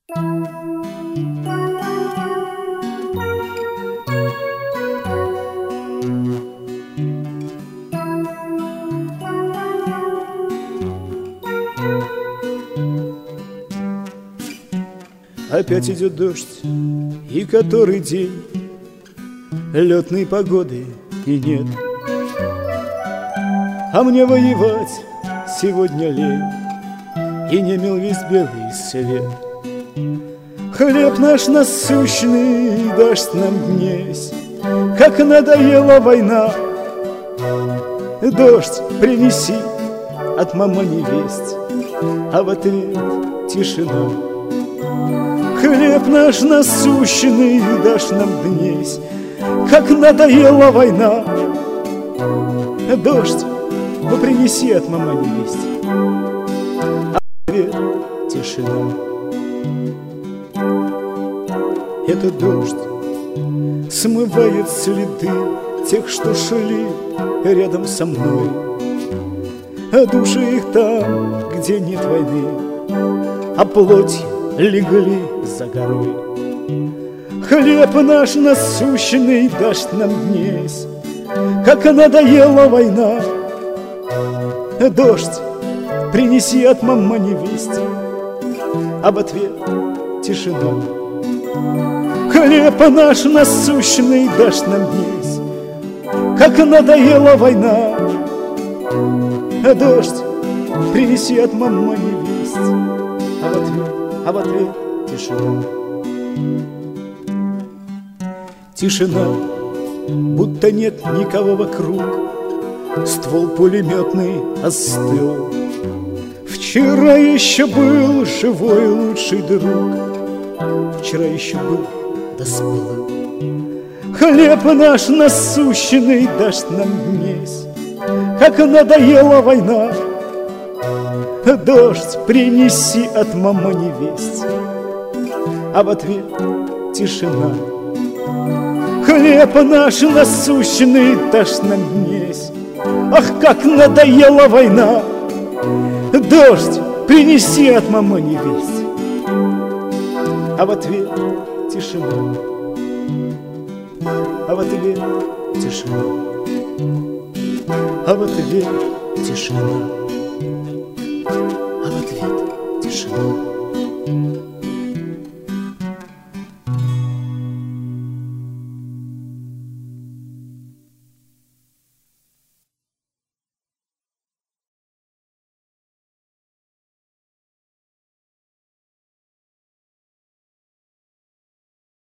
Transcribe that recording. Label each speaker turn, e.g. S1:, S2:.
S1: Опять идет дождь, и который день летной погоды и нет. А мне воевать сегодня лень, и не мил весь белый свет. Хлеб наш насущный даст нам днесь, как надоела война. Дождь принеси от мамани весть, а в ответ тишина. Хлеб наш насущный дашь нам днесь, как надоела война. Дождь, принеси от мамани весть, а в ответ тишина. Этот дождь смывает следы тех, что шли рядом со мной, а души их там, где нет войны, а плоть легли за горой. Хлеб наш насущный дашь нам днесь, как надоела война. Дождь, принеси от мамани весть, а в ответ тишина. Хлеб наш насущный дашь нам днесь, как надоела война. Дождь, принеси от мамани весть, а в ответ тишина. Тишина, будто нет никого вокруг. Ствол пулеметный остыл. Вчера еще был живой лучший друг, вчера еще был, да сплыл. Хлеб наш насущный дашь нам днесь, как надоела война. Дождь, принеси от мамани весть, а в ответ тишина. Хлеб наш насущный дашь нам днесь, ах, как надоела война. Дождь, принеси от мамани весть, а в ответ тишина. А в ответ тишина. А в ответ тишина.